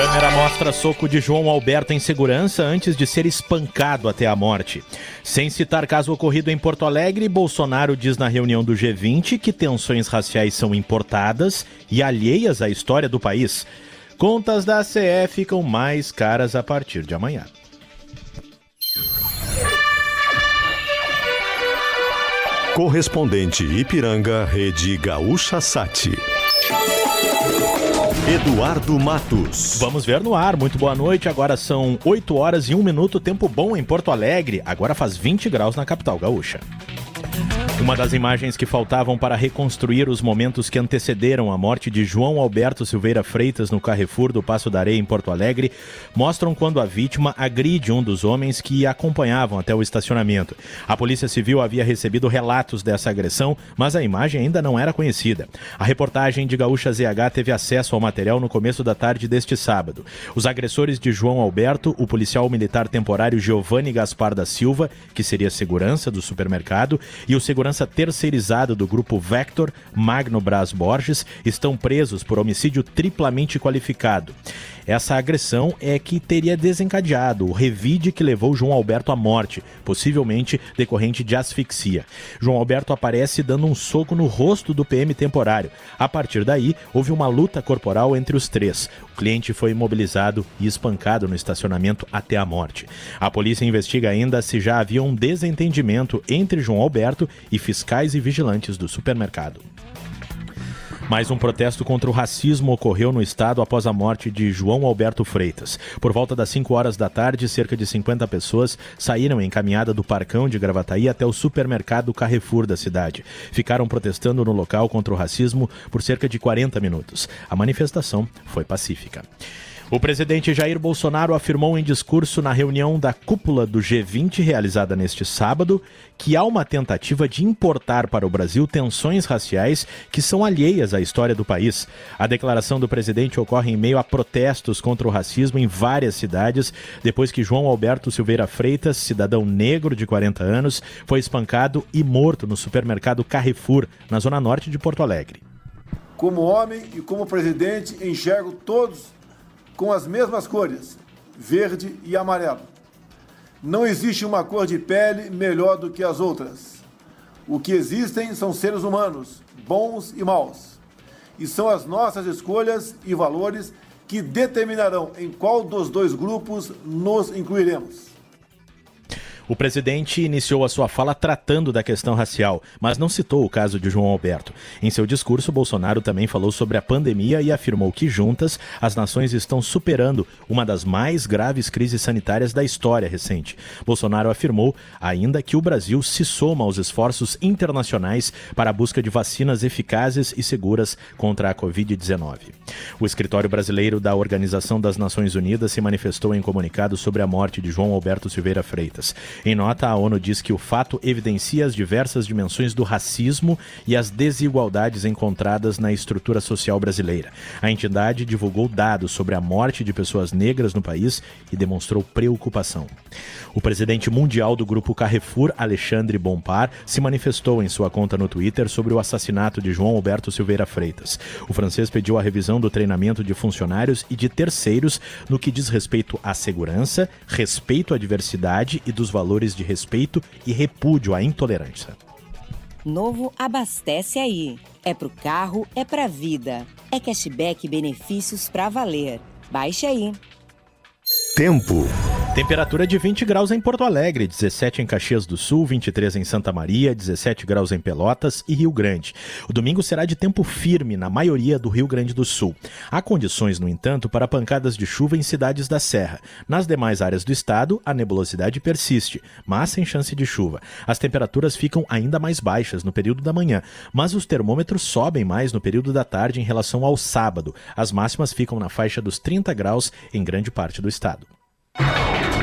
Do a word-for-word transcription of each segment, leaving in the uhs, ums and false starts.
Câmera mostra soco de João Alberto em segurança antes de ser espancado até a morte. Sem citar caso ocorrido em Porto Alegre, Bolsonaro diz na reunião do G vinte que tensões raciais são importadas e alheias à história do país. Contas da A C E ficam mais caras a partir de amanhã. Correspondente Ipiranga, Rede Gaúcha Sat. Eduardo Matos. Vamos ver no ar. Muito boa noite. Agora são oito horas e um minuto. Tempo bom em Porto Alegre. Agora faz vinte graus na capital gaúcha. Uma das imagens que faltavam para reconstruir os momentos que antecederam a morte de João Alberto Silveira Freitas no Carrefour do Passo da Areia, em Porto Alegre, mostram quando a vítima agride um dos homens que a acompanhavam até o estacionamento. A Polícia Civil havia recebido relatos dessa agressão, mas a imagem ainda não era conhecida. A reportagem de Gaúcha Z H teve acesso ao material no começo da tarde deste sábado. Os agressores de João Alberto, o policial militar temporário Giovanni Gaspar da Silva, que seria segurança do supermercado, e o segurança terceirizado do grupo Vector, Magno Braz Borges, estão presos por homicídio triplamente qualificado. Essa agressão é que teria desencadeado o revide que levou João Alberto à morte, possivelmente decorrente de asfixia. João Alberto aparece dando um soco no rosto do P M temporário. A partir daí, houve uma luta corporal entre os três. O cliente foi imobilizado e espancado no estacionamento até a morte. A polícia investiga ainda se já havia um desentendimento entre João Alberto e fiscais e vigilantes do supermercado. Mais um protesto contra o racismo ocorreu no estado após a morte de João Alberto Freitas. Por volta das cinco horas da tarde, cerca de cinquenta pessoas saíram em caminhada do Parcão de Gravataí até o supermercado Carrefour da cidade. Ficaram protestando no local contra o racismo por cerca de quarenta minutos. A manifestação foi pacífica. O presidente Jair Bolsonaro afirmou em discurso na reunião da cúpula do G vinte realizada neste sábado que há uma tentativa de importar para o Brasil tensões raciais que são alheias à história do país. A declaração do presidente ocorre em meio a protestos contra o racismo em várias cidades, depois que João Alberto Silveira Freitas, cidadão negro de quarenta anos, foi espancado e morto no supermercado Carrefour, na zona norte de Porto Alegre. Como homem e como presidente, enxergo todos com as mesmas cores, verde e amarelo. Não existe uma cor de pele melhor do que as outras. O que existem são seres humanos, bons e maus. E são as nossas escolhas e valores que determinarão em qual dos dois grupos nos incluiremos. O presidente iniciou a sua fala tratando da questão racial, mas não citou o caso de João Alberto. Em seu discurso, Bolsonaro também falou sobre a pandemia e afirmou que juntas as nações estão superando uma das mais graves crises sanitárias da história recente. Bolsonaro afirmou ainda que o Brasil se soma aos esforços internacionais para a busca de vacinas eficazes e seguras contra a covid dezenove. O escritório brasileiro da Organização das Nações Unidas se manifestou em comunicado sobre a morte de João Alberto Silveira Freitas. Em nota, a ONU diz que o fato evidencia as diversas dimensões do racismo e as desigualdades encontradas na estrutura social brasileira. A entidade divulgou dados sobre a morte de pessoas negras no país e demonstrou preocupação. O presidente mundial do grupo Carrefour, Alexandre Bompard, se manifestou em sua conta no Twitter sobre o assassinato de João Alberto Silveira Freitas. O francês pediu a revisão do treinamento de funcionários e de terceiros no que diz respeito à segurança, respeito à diversidade e dos valores de respeito e repúdio à intolerância. Novo Abastece Aí. É pro carro, é pra vida. É cashback e benefícios pra valer. Baixe aí. Tempo. Temperatura de vinte graus em Porto Alegre, dezessete em Caxias do Sul, vinte e três em Santa Maria, dezessete graus em Pelotas e Rio Grande. O domingo será de tempo firme na maioria do Rio Grande do Sul. Há condições, no entanto, para pancadas de chuva em cidades da Serra. Nas demais áreas do estado, a nebulosidade persiste, mas sem chance de chuva. As temperaturas ficam ainda mais baixas no período da manhã, mas os termômetros sobem mais no período da tarde em relação ao sábado. As máximas ficam na faixa dos trinta graus em grande parte do estado.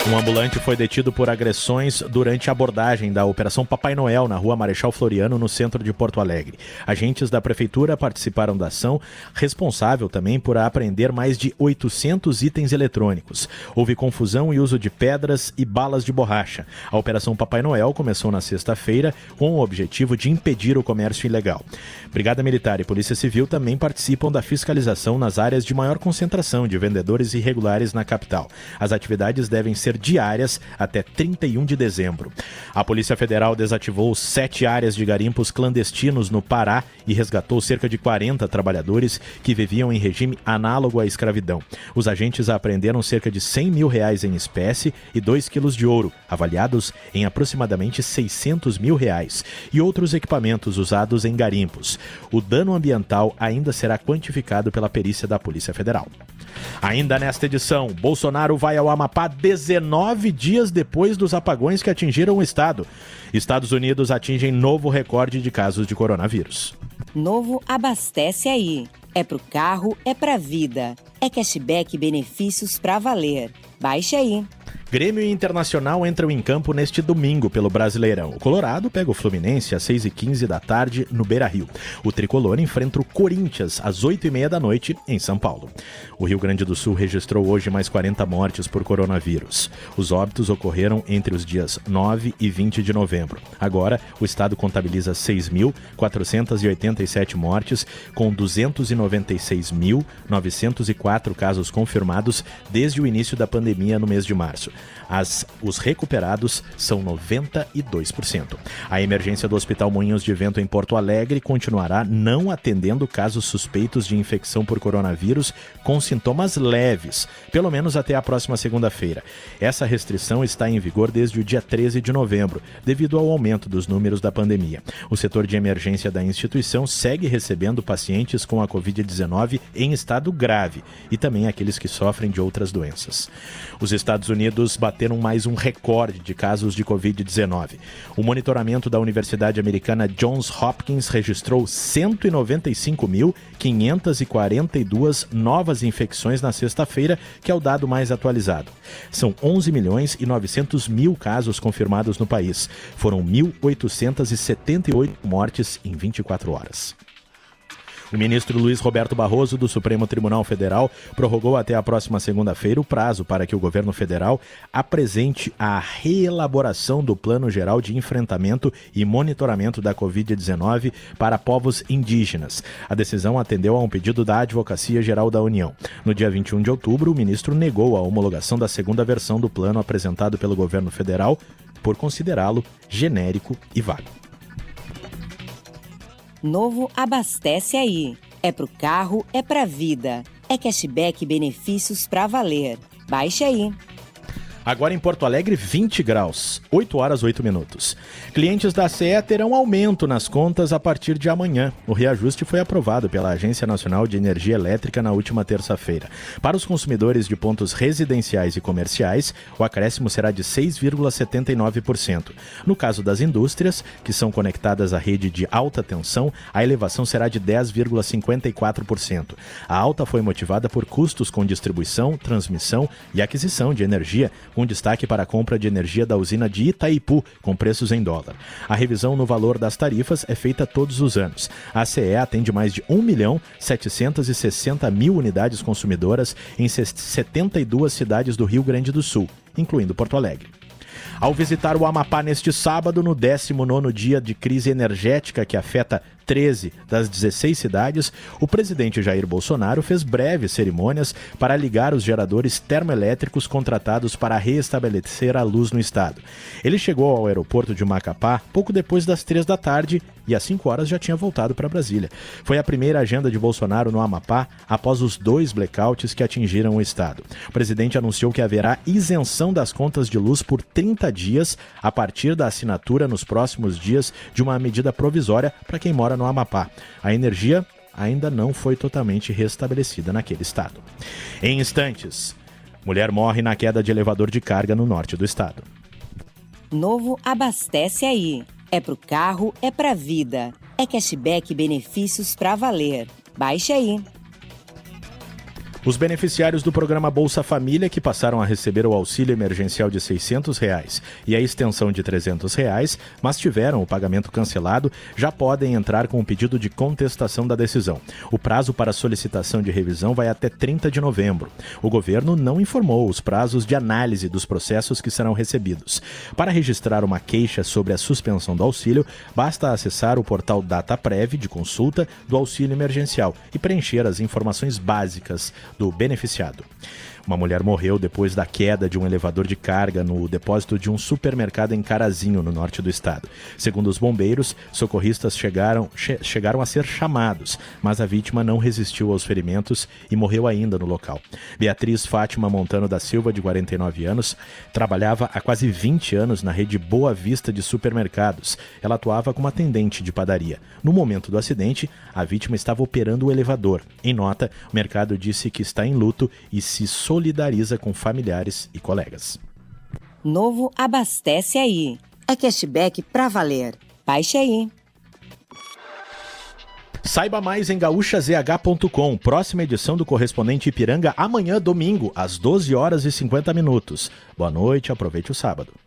Um ambulante foi detido por agressões durante a abordagem da Operação Papai Noel na rua Marechal Floriano, no centro de Porto Alegre. Agentes da prefeitura participaram da ação, responsável também por apreender mais de oitocentos itens eletrônicos. Houve confusão e uso de pedras e balas de borracha. A Operação Papai Noel começou na sexta-feira com o objetivo de impedir o comércio ilegal. Brigada Militar e Polícia Civil também participam da fiscalização nas áreas de maior concentração de vendedores irregulares na capital. As atividades devem ser diárias até trinta e um de dezembro. A Polícia Federal desativou sete áreas de garimpos clandestinos no Pará e resgatou cerca de quarenta trabalhadores que viviam em regime análogo à escravidão. Os agentes apreenderam cerca de cem mil reais em espécie e dois quilos de ouro, avaliados em aproximadamente seiscentos mil reais, e outros equipamentos usados em garimpos. O dano ambiental ainda será quantificado pela perícia da Polícia Federal. Ainda nesta edição, Bolsonaro vai ao Amapá dezenove dias depois dos apagões que atingiram o estado. Estados Unidos atingem novo recorde de casos de coronavírus. Novo Abastece Aí. É pro carro, é pra vida. É cashback e benefícios pra valer. Baixe aí. Grêmio e Internacional entram em campo neste domingo pelo Brasileirão. O Colorado pega o Fluminense às seis e quinze da tarde no Beira-Rio. O Tricolor enfrenta o Corinthians às oito e meia da noite em São Paulo. O Rio Grande do Sul registrou hoje mais quarenta mortes por coronavírus. Os óbitos ocorreram entre os dias nove e vinte de novembro. Agora, o estado contabiliza seis mil quatrocentas e oitenta e sete mortes, com duzentos e noventa e seis mil novecentos e quatro casos confirmados desde o início da pandemia no mês de março. As, os recuperados são noventa e dois por cento. A emergência do Hospital Moinhos de Vento em Porto Alegre continuará não atendendo casos suspeitos de infecção por coronavírus com sintomas leves, pelo menos até a próxima segunda-feira. Essa restrição está em vigor desde o dia treze de novembro, devido ao aumento dos números da pandemia. O setor de emergência da instituição segue recebendo pacientes com a covid dezenove em estado grave e também aqueles que sofrem de outras doenças. Os Estados Unidos bateram mais um recorde de casos de covid dezenove. O monitoramento da Universidade Americana Johns Hopkins registrou cento e noventa e cinco mil quinhentas e quarenta e duas novas infecções na sexta-feira, que é o dado mais atualizado. São onze milhões e novecentos mil casos confirmados no país. Foram mil oitocentas e setenta e oito mortes em vinte e quatro horas. O ministro Luiz Roberto Barroso, do Supremo Tribunal Federal, prorrogou até a próxima segunda-feira o prazo para que o governo federal apresente a reelaboração do Plano Geral de Enfrentamento e Monitoramento da covid dezenove para povos indígenas. A decisão atendeu a um pedido da Advocacia Geral da União. No dia vinte e um de outubro, o ministro negou a homologação da segunda versão do plano apresentado pelo governo federal por considerá-lo genérico e vago. Novo Abastece Aí. É pro carro, é pra vida. É cashback e benefícios pra valer. Baixe aí. Agora em Porto Alegre, vinte graus, oito horas e oito minutos. Clientes da C E terão aumento nas contas a partir de amanhã. O reajuste foi aprovado pela Agência Nacional de Energia Elétrica na última terça-feira. Para os consumidores de pontos residenciais e comerciais, o acréscimo será de seis vírgula setenta e nove por cento. No caso das indústrias, que são conectadas à rede de alta tensão, a elevação será de dez vírgula cinquenta e quatro por cento. A alta foi motivada por custos com distribuição, transmissão e aquisição de energia, com destaque para a compra de energia da usina de Itaipu, com preços em dólar. A revisão no valor das tarifas é feita todos os anos. A C E atende mais de um milhão setecentos e sessenta mil unidades consumidoras em setenta e duas cidades do Rio Grande do Sul, incluindo Porto Alegre. Ao visitar o Amapá neste sábado, no décimo nono dia de crise energética que afeta treze das dezesseis cidades, o presidente Jair Bolsonaro fez breves cerimônias para ligar os geradores termoelétricos contratados para reestabelecer a luz no estado. Ele chegou ao aeroporto de Macapá pouco depois das três da tarde e às cinco horas já tinha voltado para Brasília. Foi a primeira agenda de Bolsonaro no Amapá após os dois blackouts que atingiram o estado. O presidente anunciou que haverá isenção das contas de luz por trinta dias a partir da assinatura nos próximos dias de uma medida provisória para quem mora no Amapá. A energia ainda não foi totalmente restabelecida naquele estado. Em instantes, mulher morre na queda de elevador de carga no norte do estado. Novo Abastece Aí. É pro carro, é pra vida. É cashback e benefícios pra valer. Baixe aí. Os beneficiários do programa Bolsa Família, que passaram a receber o auxílio emergencial de seiscentos reais e a extensão de trezentos reais, mas tiveram o pagamento cancelado, já podem entrar com o pedido de contestação da decisão. O prazo para solicitação de revisão vai até trinta de novembro. O governo não informou os prazos de análise dos processos que serão recebidos. Para registrar uma queixa sobre a suspensão do auxílio, basta acessar o portal DataPrev de consulta do auxílio emergencial e preencher as informações básicas do beneficiado. Uma mulher morreu depois da queda de um elevador de carga no depósito de um supermercado em Carazinho, no norte do estado. Segundo os bombeiros, socorristas chegaram, che- chegaram a ser chamados, mas a vítima não resistiu aos ferimentos e morreu ainda no local. Beatriz Fátima Montano da Silva, de quarenta e nove anos, trabalhava há quase vinte anos na rede Boa Vista de supermercados. Ela atuava como atendente de padaria. No momento do acidente, a vítima estava operando o elevador. Em nota, o mercado disse que está em luto e se solidariza com familiares e colegas. Novo Abastece Aí. É cashback pra valer. Baixe aí. Saiba mais em gaúcha z h ponto com. Próxima edição do Correspondente Ipiranga amanhã, domingo, às doze horas e cinquenta minutos. Boa noite, aproveite o sábado.